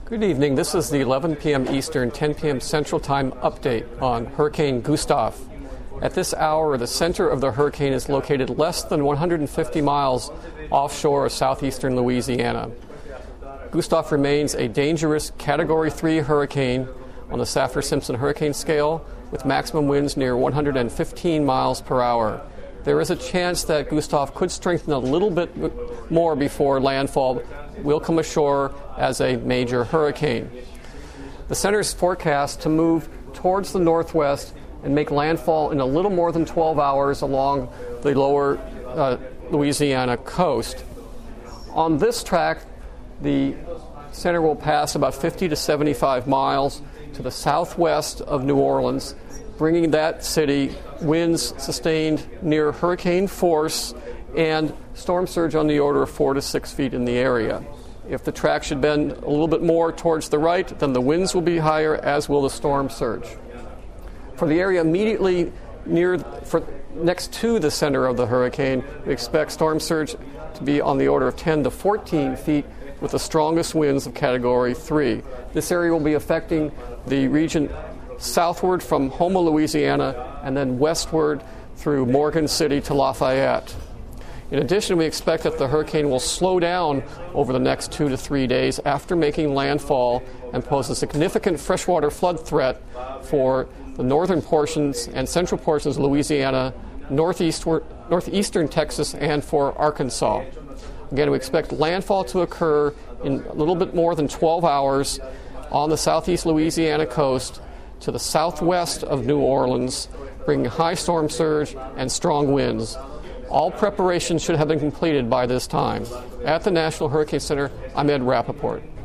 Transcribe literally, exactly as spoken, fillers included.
Good evening. This is the eleven p.m. Eastern, ten p.m. Central Time update on Hurricane Gustav. At this hour, the center of the hurricane is located less than one hundred fifty miles offshore of southeastern Louisiana. Gustav remains a dangerous Category three hurricane on the Saffir-Simpson hurricane scale with maximum winds near one hundred fifteen miles per hour. There is a chance that Gustav could strengthen a little bit more before landfall will come ashore as a major hurricane. The center is forecast to move towards the northwest and make landfall in a little more than twelve hours along the lower uh, Louisiana coast. On this track, the center will pass about fifty to seventy-five miles to the southwest of New Orleans, bringing that city winds sustained near hurricane force and storm surge on the order of four to six feet in the area. If the track should bend a little bit more towards the right, then the winds will be higher, as will the storm surge. For the area immediately near, for, next to the center of the hurricane, we expect storm surge to be on the order of ten to fourteen feet with the strongest winds of Category three. This area will be affecting the region southward from Houma, Louisiana, and then westward through Morgan City to Lafayette. In addition, we expect that the hurricane will slow down over the next two to three days after making landfall and pose a significant freshwater flood threat for the northern portions and central portions of Louisiana, northeastward, northeastern Texas, and for Arkansas. Again, we expect landfall to occur in a little bit more than twelve hours on the southeast Louisiana coast to the southwest of New Orleans, bringing high storm surge and strong winds. All preparations should have been completed by this time. At the National Hurricane Center, I'm Ed Rappaport.